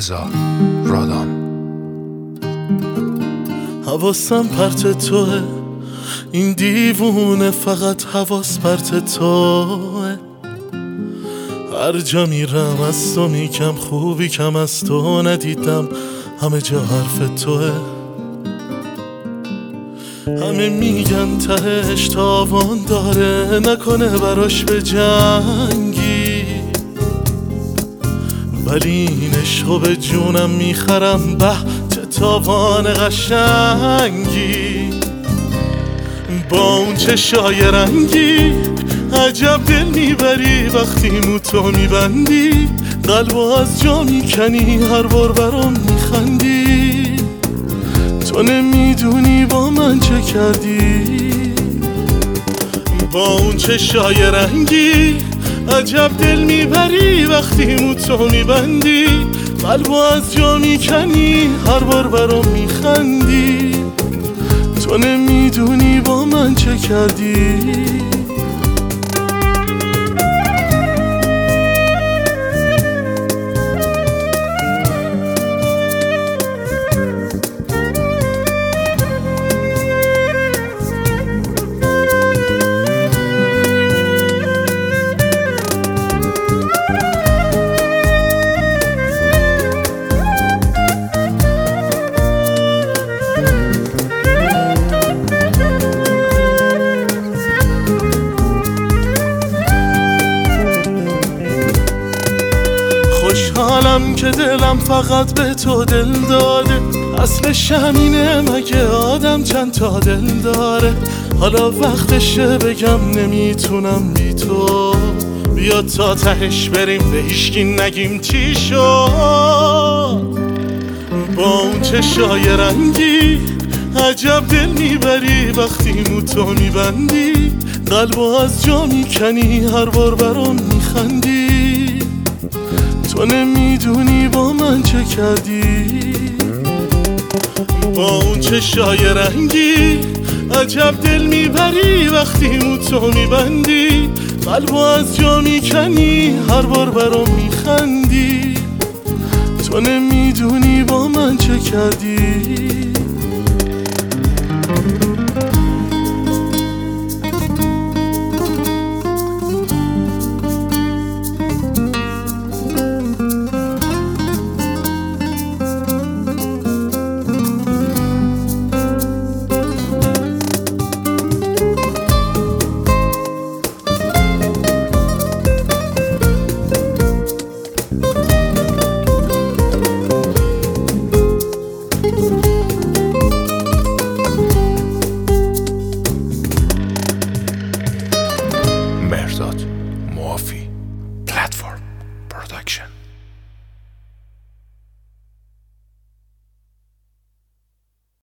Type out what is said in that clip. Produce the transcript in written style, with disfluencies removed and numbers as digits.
رضا رادان. حواسم پرت توه، این دیوونه فقط حواس پرت توه. هر جا میرم از تو میگم خوبی کم از تو ندیدم، همه جا حرف توه. همه میگن تهش تاوان داره، نکنه براش به جنگی، ولی این عشقو به جونم میخرم. به چه تاوان قشنگی، با اون چشای رنگی عجب دل میبری وقتی موتو میبندی. قلبو از جا میکنی هر بار برام میخندی. تو نمیدونی با من چه کردی، با اون چشای رنگی عجب دل میبری وقتی موتو میبندی. قلبو از جا میکنی هر بار برام میخندی. تو نمیدونی با من چه کردی. خوشحالم که دلم فقط به تو دل داده، اصلش همینه مگه آدم چند تا دل داره. حالا وقتشه بگم نمیتونم بی تو، بیا تا تهش بریم به هیچکی نگیم چی شد. با اون چشای رنگی عجب دل میبری وقتی موتو میبندی. قلبو از جا میکنی هر بار برام میخندی. تو نمیدونی با من چه کردی، با اون چشای رنگی عجب دل میبری وقتی موتو میبندی. قلبو از جا میکنی هر بار برام میخندی. تو نمیدونی با من چه کردی. مهرداد موافی پلتفرم.